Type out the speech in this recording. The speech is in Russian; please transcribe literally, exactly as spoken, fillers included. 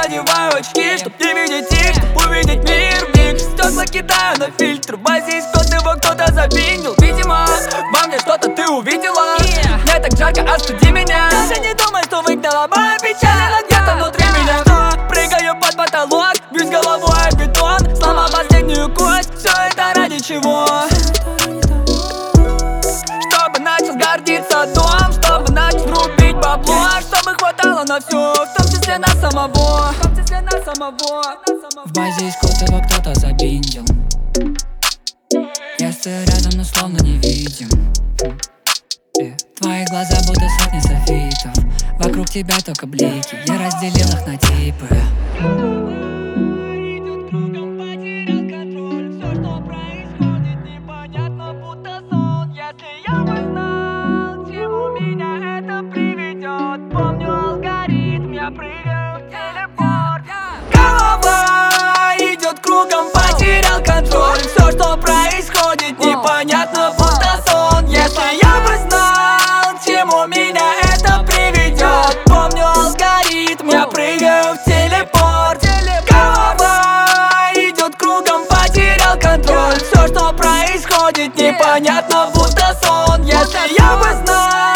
надеваю очки, чтоб не видеть их, чтоб увидеть мир в них. Стекла кидаю на фильтр, в базе есть код, его кто-то забиндил. Видимо, во мне что-то ты увидела. Мне так жарко, остуди меня. Даже не думай, что выгнала моя печаль, она где-то внутри меня. Прыгаю под потолок, бьюсь головой о бетон, сломал последнюю кость. Все это ради чего? Чтобы начал гордиться дом, чтобы начал рубить бабло, чтобы хватало на все, в том числе на самого, в том числе на самого. В базе есть код, его кто-то забиндил. Я стою рядом, но словно не видим. Твои глаза будто сотни софитов, вокруг тебя только блики, я разделил их на типы. Идет кругом, потерял контроль. Все, что происходит, непонятно, будто сон. Если я бы знал, к чему меня это приведет, помню алгоритм, я прыгаю в телепорт. Голова идет кругом, потерял контроль. Все, что происходит, непонятно, будто сон. Если я бы знал, к чему меня это приведет, помню алгоритм, я прыгаю в телепорт. Голова идет кругом, потерял контроль. Все, что происходит, непонятно, будто сон. Если я бы знал,